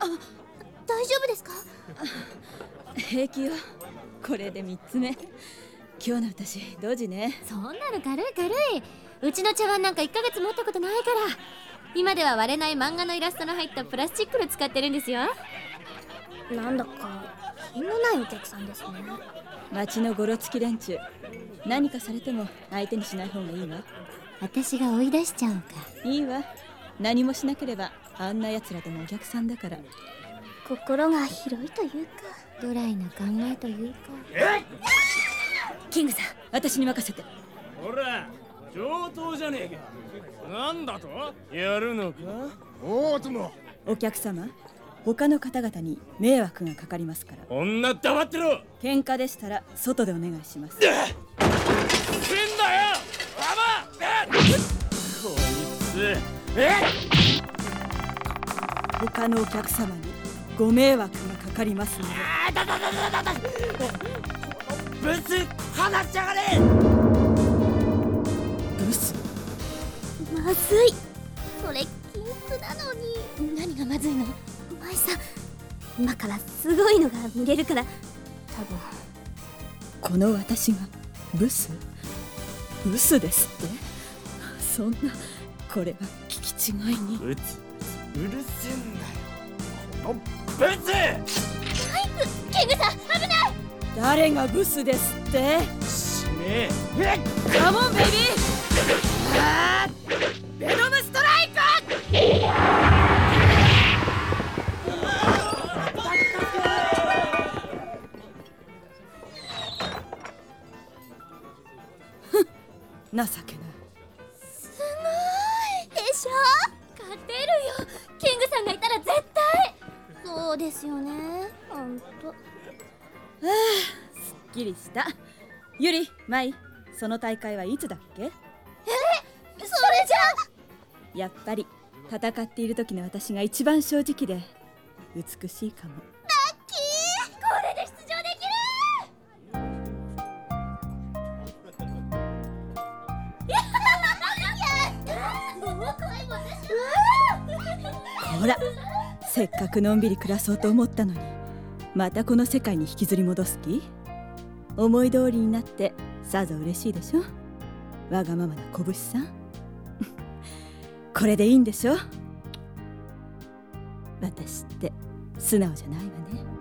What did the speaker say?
大丈夫ですか？ 平気よ。これで3つ目。今日の私ドジね。 そんなの軽い軽い。うちの茶碗なんか1ヶ月持ったことないから。今では割れない漫画のイラストの入ったプラスチックル使ってるんですよ。なんだか品のないお客さんですね。 町のゴロつき連中、何かされても相手にしない方がいいわ。 私が追い出しちゃおうか。 いいわ。何もしなければあんな奴らでもお客さんだから。 心が広いというか、ドライな考えというか。 キングさん、私に任せて。 ほら、上等じゃねえか。なんだと？やるのか？おおとも。 お客様、他の方々に迷惑がかかりますから。 女黙ってろ。 喧嘩でしたら外でお願いします。 せんだよ。こいつ。 他のお客様にご迷惑がかかりますので。 ブス、放っちゃがれ。 ブス。 まずい。それ禁句なのに。何がまずいの？舞さん、今からすごいのが見れるから。多分この私がブス？ブスですって？そんな、これは聞き違いに。 うるせえんだよ、このブス。 キングさん、危ない。 誰がブスですって？ しねえ。 カモンベイビー。ベノムストライク。情けない。 すごいでしょ。勝てるよ。キングさんがいたら絶対。そうですよね。ほんと。 すっきりした。ゆり、まい、その大会はいつだっけ？ それじゃやっぱり戦っている時の私が一番正直で美しいかも。 ラッキー。これで出場できる。 ほら、せっかくのんびり暮らそうと思ったのに、またこの世界に引きずり戻す気？思い通りになってさぞ嬉しいでしょ、わがままな拳さん。これでいいんでしょ。私って素直じゃないわね。